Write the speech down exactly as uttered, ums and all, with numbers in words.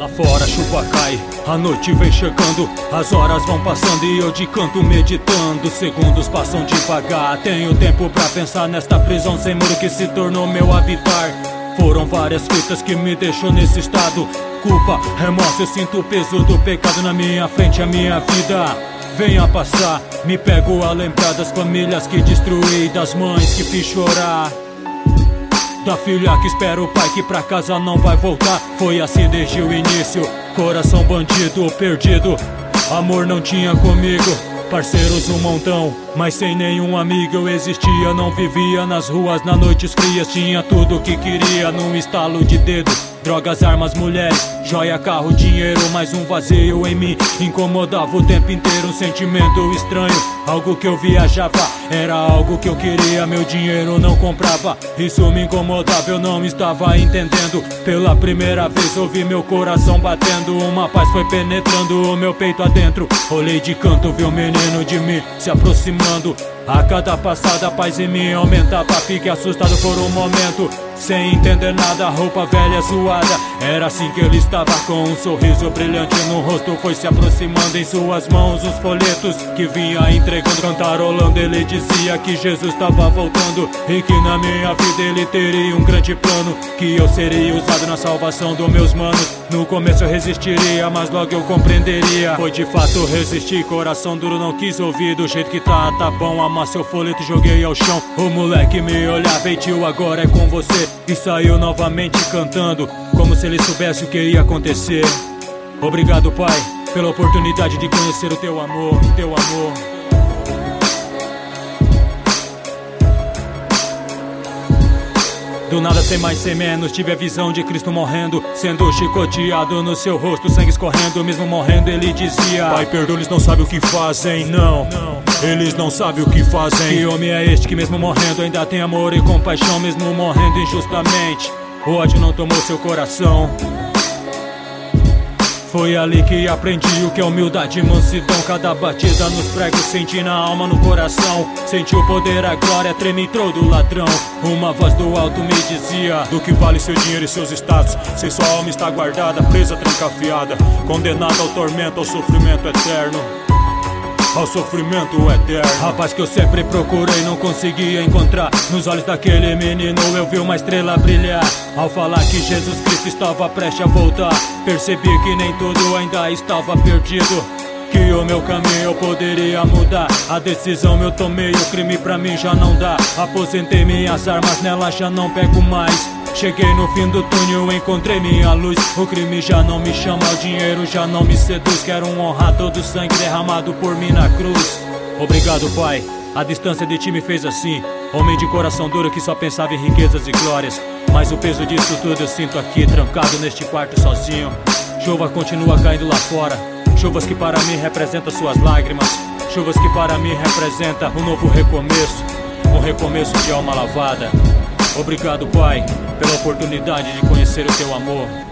fora a chuva cai, a noite vem chegando, as horas vão passando e eu de canto meditando. Segundos passam devagar, tenho tempo pra pensar nesta prisão sem muro que se tornou meu habitar. Foram várias fitas que me deixou nesse estado. Culpa, remorso, eu sinto o peso do pecado na minha frente, a minha vida venha passar. Me pego a lembrar das famílias que destruí, das mães que fiz chorar, da filha que espera o pai que pra casa não vai voltar. Foi assim desde o início, coração bandido, perdido. Amor não tinha comigo, parceiros um montão, mas sem nenhum amigo eu existia. Não vivia nas ruas, nas noites frias, tinha tudo o que queria num estalo de dedo. Drogas, armas, mulheres, joia, carro, dinheiro, mais um vazio em mim incomodava o tempo inteiro, um sentimento estranho, algo que eu viajava, era algo que eu queria, meu dinheiro não comprava. Isso me incomodava, eu não estava entendendo. Pela primeira vez ouvi meu coração batendo, uma paz foi penetrando o meu peito adentro. Olhei de canto, vi o menino de mim se aproximando. A cada passada a paz em mim aumentava, fiquei assustado por um momento, sem entender nada, roupa velha zoada. Era assim que ele estava, com um sorriso brilhante no rosto. Foi se aproximando, em suas mãos os folhetos que vinha entregando. Cantarolando ele dizia que Jesus estava voltando e que na minha vida ele teria um grande plano, que eu seria usado na salvação dos meus manos. No começo eu resistiria, mas logo eu compreenderia. Foi de fato resistir, coração duro não quis ouvir. Do jeito que tá, tá bom, amassei o folheto e joguei ao chão. O moleque me olhava, ei tio, agora é com você. E saiu novamente cantando, como se ele soubesse o que ia acontecer. Obrigado, Pai, pela oportunidade de conhecer o teu amor, teu amor. Do nada, sem mais, sem menos, tive a visão de Cristo morrendo, sendo chicoteado no seu rosto, sangue escorrendo. Mesmo morrendo ele dizia: Pai, perdoa, eles não sabem o que fazem. Não, eles não sabem o que fazem. Que homem é este que mesmo morrendo ainda tem amor e compaixão? Mesmo morrendo injustamente, o ódio não tomou seu coração. Foi ali que aprendi o que é humildade e mansidão. Cada batida nos pregos senti na alma, no coração. Senti o poder, a glória, treme entrou do ladrão. Uma voz do alto me dizia: do que vale seu dinheiro e seus status, se sua alma está guardada, presa, trancafiada, condenada ao tormento, ao sofrimento eterno, ao sofrimento eterno. A paz que eu sempre procurei não conseguia encontrar. Nos olhos daquele menino eu vi uma estrela brilhar. Ao falar que Jesus Cristo estava prestes a voltar, percebi que nem tudo ainda estava perdido, que o meu caminho eu poderia mudar. A decisão eu tomei, o crime pra mim já não dá. Aposentei minhas armas, nela já não pego mais. Cheguei no fim do túnel, encontrei minha luz. O crime já não me chama, o dinheiro já não me seduz. Quero honrar todo o sangue derramado por mim na cruz. Obrigado, Pai, a distância de ti me fez assim, homem de coração duro que só pensava em riquezas e glórias. Mas o peso disso tudo eu sinto aqui, trancado neste quarto sozinho. Chuva continua caindo lá fora, chuvas que para mim representam suas lágrimas, chuvas que para mim representam um novo recomeço, um recomeço de alma lavada. Obrigado, Pai, pela oportunidade de conhecer o teu amor.